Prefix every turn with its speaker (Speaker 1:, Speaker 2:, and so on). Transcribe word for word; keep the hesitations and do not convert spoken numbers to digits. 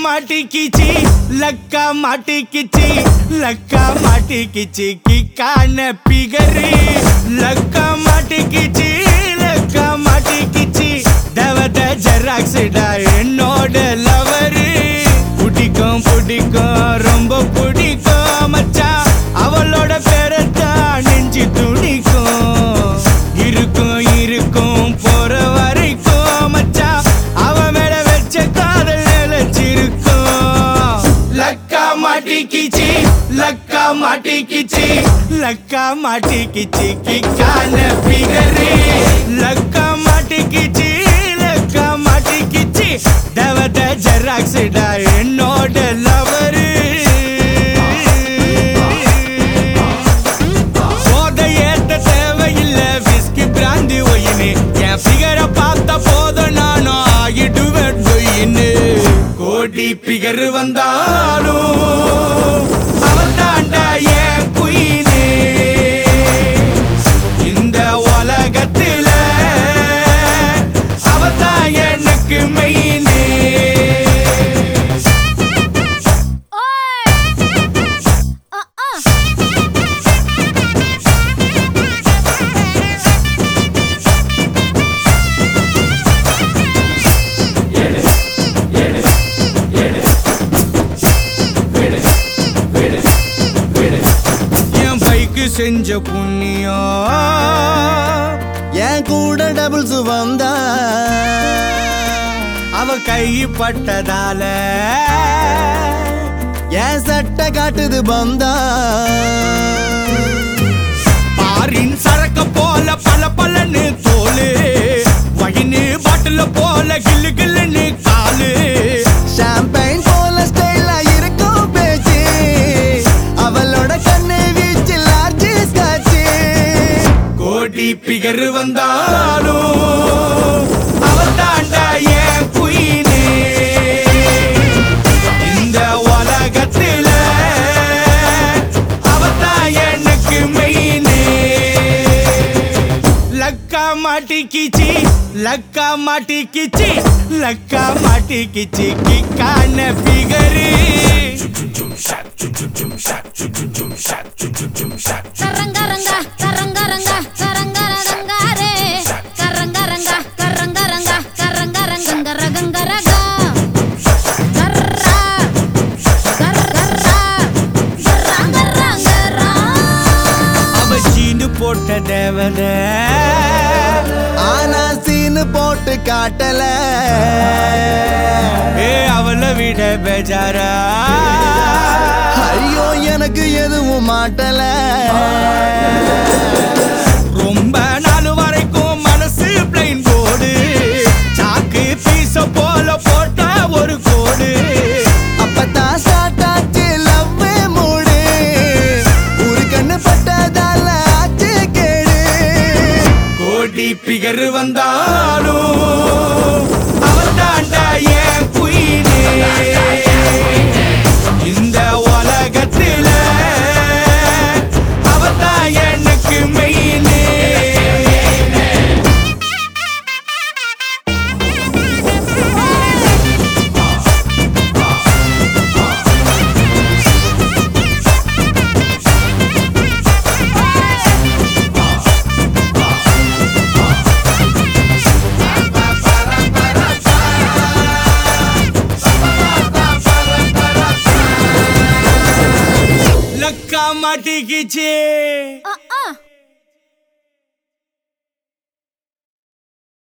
Speaker 1: மாட்டிக்கிச்சி லக்கா மாட்டிக்கிச்சி லக்கா மாட்டிக்கிச்சி கிக்கான figure லக்கா மாட்டிக்கிச்சி லக்கா மாட்டிக்கிச்சி தேவத ஜெராக்ஸ்டா என்னோட lover பிடிக்கும் பிடிக்கும் ரொம்ப பிடிக்கும் மச்சான் அவளோட பேரத்தான் நெஞ்சு துணிக்கும் இருக்கும் இருக்கும் போற வரைக்கும் மச்சான் அவ மேல வச்ச காதல் நிலைச்சிருக்கும் லக்கா மாட்டிக்கிச்சி லக்கா மாட்டிக்கிச்சி லக்கா மாட்டிக்கிச்சி கிக்கான பிகரு லக்கா மாட்டிக்கிச்சி லக்கா மாட்டிக்கிச்சி தேவத ஜெராக்ஸ்டா என்னோட லவரு போதை ஏத்த தேவையில்ல விஸ்கி பிராந்தி ஒயின்னு என் பிகரை பார்த்த போதும் நானும் ஆகிடுவேன் டொயின்னு கோடி பிகர் வந்தாலும் அவன் தாண்டா என் குயினு இந்த உலகத்துல அவதான் எனக்கு மெயினு செஞ்ச புண்ணியம்
Speaker 2: என் கூட டபுள்ஸ் வந்தா
Speaker 1: அவ கை பட்டதால
Speaker 2: என் சட்டை காட்டுது பந்தா
Speaker 1: பாரின் சரக்க போல பல பலன்னு தோலு வயின்னு பாட்டில போல கில்லு கில்லுன்னு காலு
Speaker 2: ஷாம்பைன் போல ஸ்டைலா இருக்கும் பேச்சு அவளோட கண்ணு வீச்சு லார்ஜ் ஸ்காட்ச்
Speaker 1: கோடி பிகர் வந்தாலும் அவ தாண்டா என் குயினு இந்த உலகத்துல அவதான் எனக்கு மெயினு லக்கா மாட்டிக்கிச்சி லக்கா மாட்டிக்கிச்சி லக்கா மாட்டிக்கிச்சி கிக்கான பிகரு
Speaker 3: கரங்கரங்க கரங்கரங்க கரங்கரங்கரே கரங்கரங்க கரங்கரங்க கரங்கரங்க ரகங்கரக கர்ரா கர்ரா கரங்கரங்கரா
Speaker 1: அவ சீனு போட்ட தேவத
Speaker 2: ஆனா சீனு போட்டு காட்டல
Speaker 1: ஏ அவளை விட பேஜாரா
Speaker 2: ஐயோ எனக்கு எதுவும் மாட்டல
Speaker 1: ரொம்ப நாள் வரைக்கும் மனசு பிளைன் போடு சாக்கு பீச போல போட்ட ஒரு கோடு
Speaker 2: அப்பதான் ஸ்டார்ட் ஆச்சு லவ் மூடு ஒரு கண்ணு பட்டதால ஆச்சு கேடு
Speaker 1: கோடி பிகர் வந்தாலும் அவன் தாண்டா என் குயினு இந்த உலகத்துல அவதான் எனக்கு மெயினு லக்கா மாட்டிக்கிச்சு